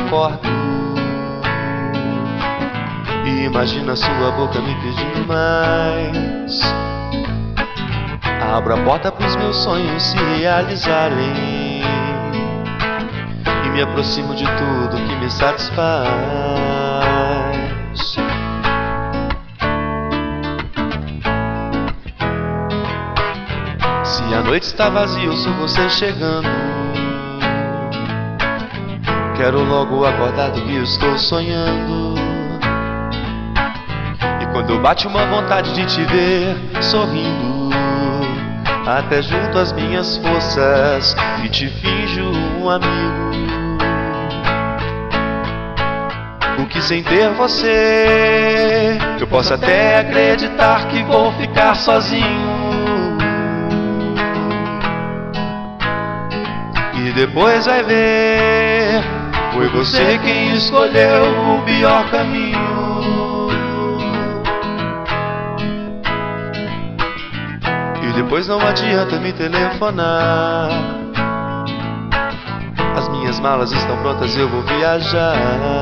acordo e imagino a sua boca me pedindo mais. Abro a porta pros meus sonhos se realizarem e me aproximo de tudo que me satisfaz. Se a noite está vazia, eu sou você chegando. Quero logo acordar do que eu estou sonhando. E quando bate uma vontade de te ver sorrindo, até junto às minhas forças e te finjo um amigo. O que sem ter você, eu posso até acreditar que vou ficar sozinho. E depois vai ver, foi você quem escolheu o pior caminho. E depois não adianta me telefonar. As minhas malas estão prontas, eu vou viajar.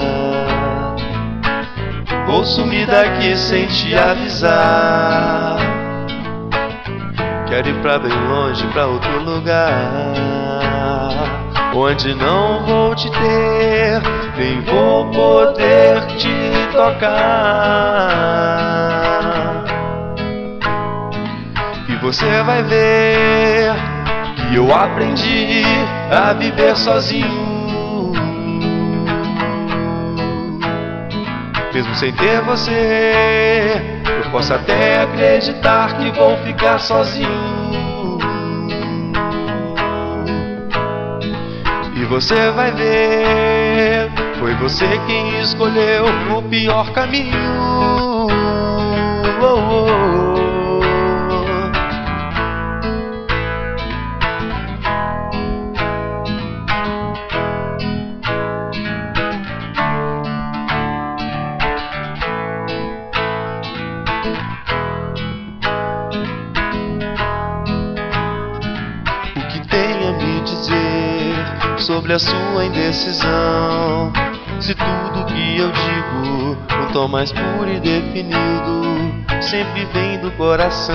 Vou sumir daqui sem te avisar. Quero ir pra bem longe, pra outro lugar, onde não vou te ter, nem vou poder te tocar. E você vai ver que eu aprendi a viver sozinho. Mesmo sem ter você, eu posso até acreditar que vou ficar sozinho. E você vai ver, foi você quem escolheu o pior caminho. Sobre a sua indecisão, se tudo que eu digo, um tom mais puro e definido, sempre vem do coração,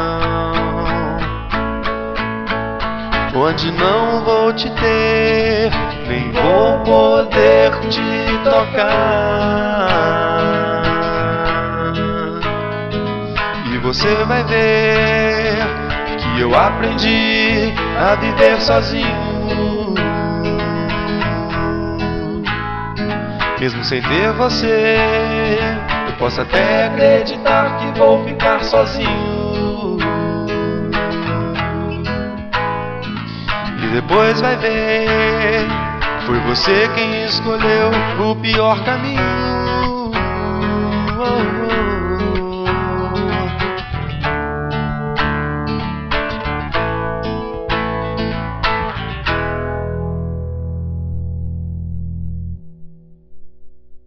onde não vou te ter, nem vou poder te tocar. E você vai ver que eu aprendi a viver sozinho. Mesmo sem ter você, eu posso até acreditar que vou ficar sozinho. E depois vai ver, foi você quem escolheu o pior caminho.